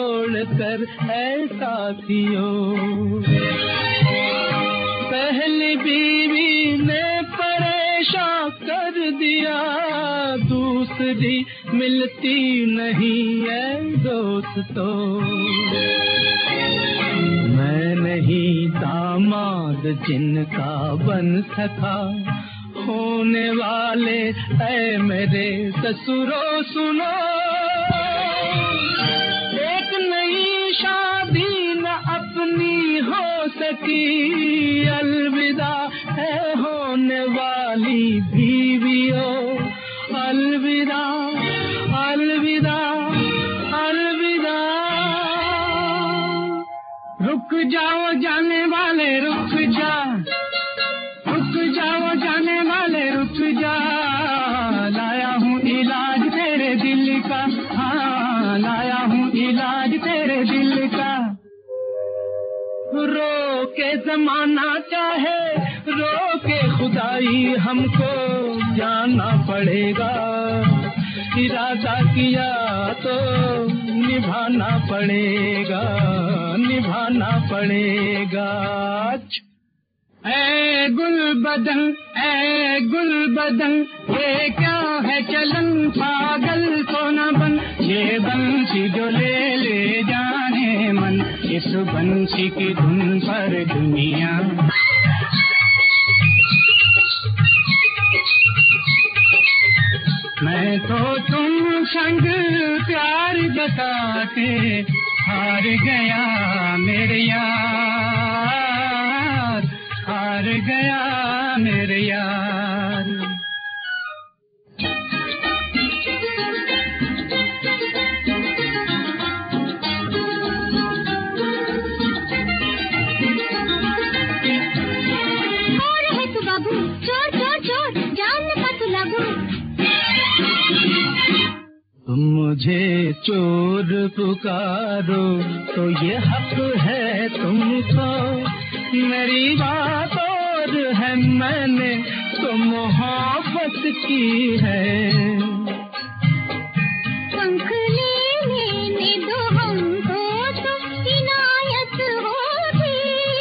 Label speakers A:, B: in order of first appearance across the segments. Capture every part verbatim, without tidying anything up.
A: छोड़कर ऐ साथियों। पहली बीवी ने परेशान कर दिया, दूसरी मिलती नहीं है दोस्तों। मैं नहीं दामाद जिनका बन सका, होने वाले ऐ मेरे ससुरो सुनो। एक नई शादी न अपनी हो सकी, अलविदा है होने वाली बीवियों। अलविदा अलविदा अलविदा। रुक जाओ जाने वाले रुक जा, रुक जाओ जाने वाले रुक जा। लाया हूँ इलाज तेरे दिल का, हाँ लाया हूँ इलाज तेरे दिल का। रो के जमाना चाहे रो के खुदाई, हमको जाना पड़ेगा। इरादा किया तो निभाना पड़ेगा, निभाना पड़ेगा। ऐ गुल बदन ऐ गुल बदन, ये क्या है चलन, पागल तो न बन। ये बंसी जो ले ले जाने मन, इस बंसी की धुन पर दुनिया। मैं तो तुम संग प्यार बता के हार गया मेरे यार, हार गया मेरे यार।
B: और है तू बाबू, चोर चोर चोर, जान का तू लागू।
A: तुम मुझे चोर पुकारो तो ये हक है तुमको, मेरी बात और है मैंने तो मोहब्बत की है।
B: पंख लेने दो हमको तो इनायत होगी,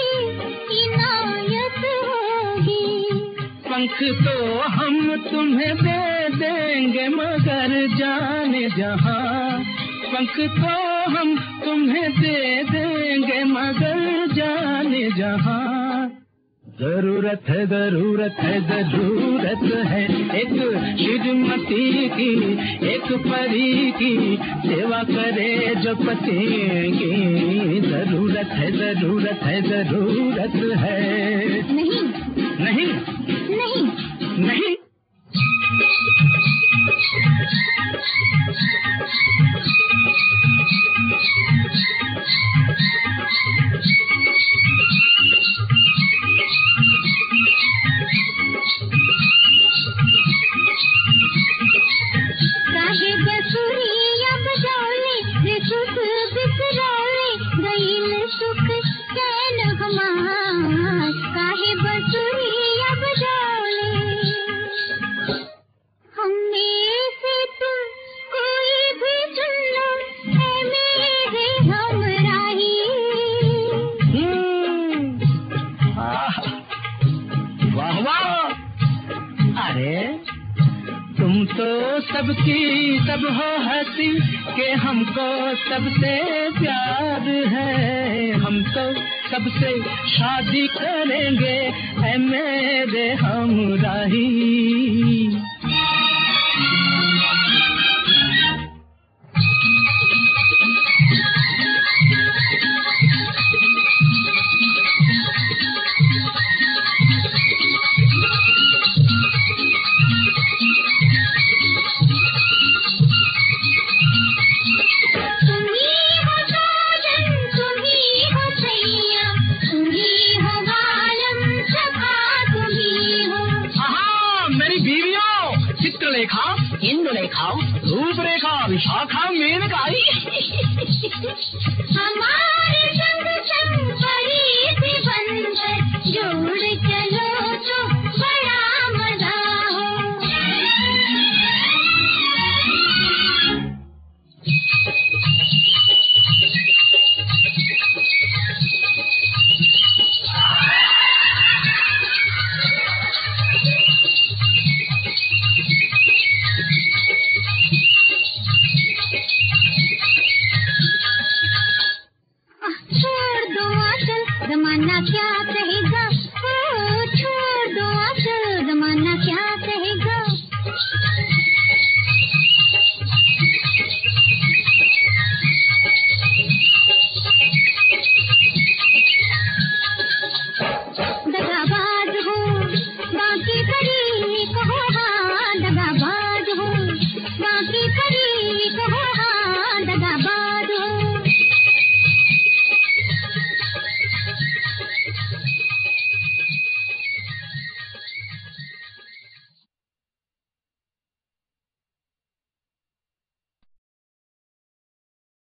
B: इनायत होगी।
A: पंख तो हम तुम्हें दे देंगे मगर जाने जहां, पंख तो हम तुम्हें दे देंगे मगर जाने जहां। जरूरत है जरूरत है जरूरत है एक श्रीमती की, एक परी की सेवा करे जो पति की। जरूरत है जरूरत है जरूरत है।
B: नहीं
A: नहीं
B: नहीं
A: नहीं। सबकी सब हो हंसी के हमको सबसे प्यार है, हम तो सबसे शादी करेंगे ऐ मेरे हमराही।
B: इंदुलेखा,
A: रूपरेखा, विशाखा, मेनका।